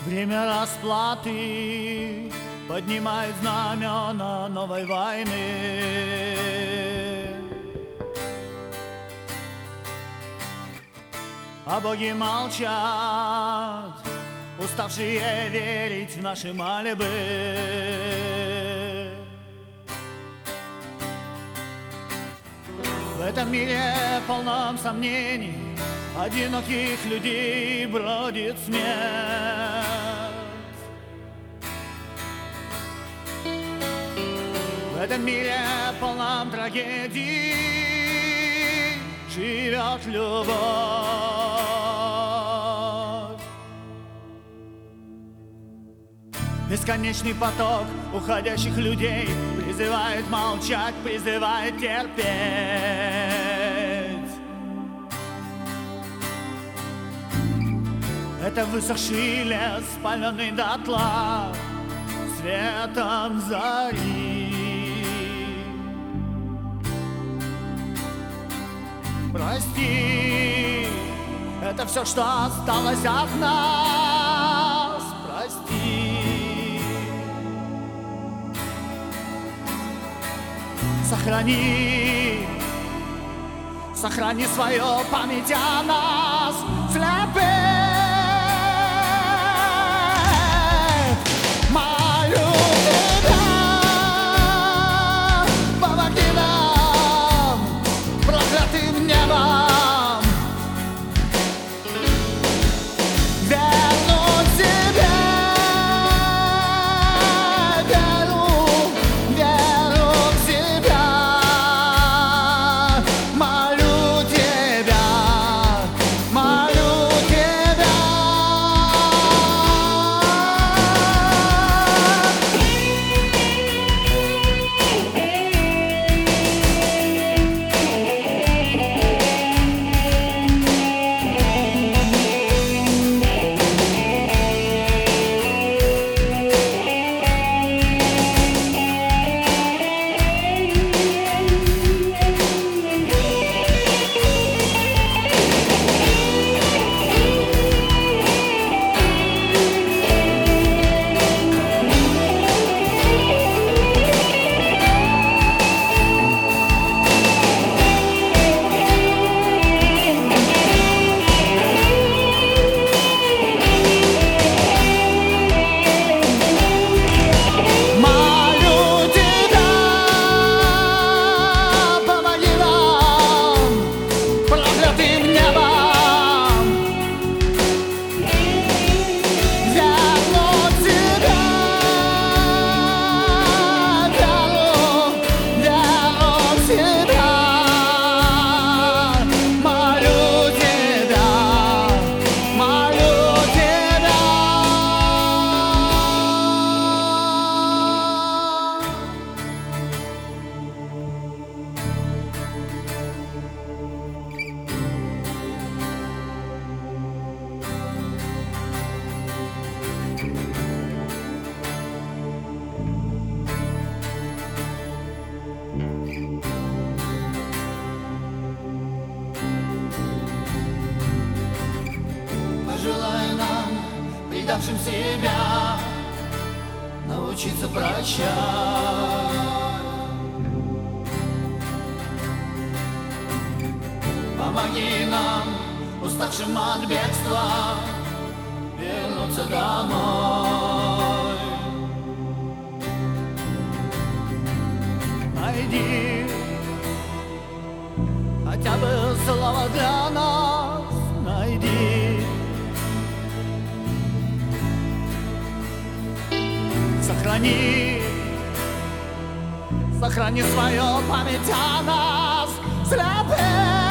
Время расплаты поднимает знамена новой войны. А боги молчат, уставшие верить в наши мольбы. В этом мире полном сомнений одиноких людей бродит смерть. В этом мире полном трагедий живет любовь. Бесконечный поток уходящих людей призывает молчать, призывает терпеть. Это высохший лес, спаленный дотла светом зари. Прости, это все, что осталось от нас. Прости. Сохрани свою память о нас, слепых. Желаю нам, предавшим себя, научиться прощать. Помоги нам, уставшим от бегства, вернуться домой. Найди хотя бы слово для нас, найди. Сохрани свою память о нас, слепых.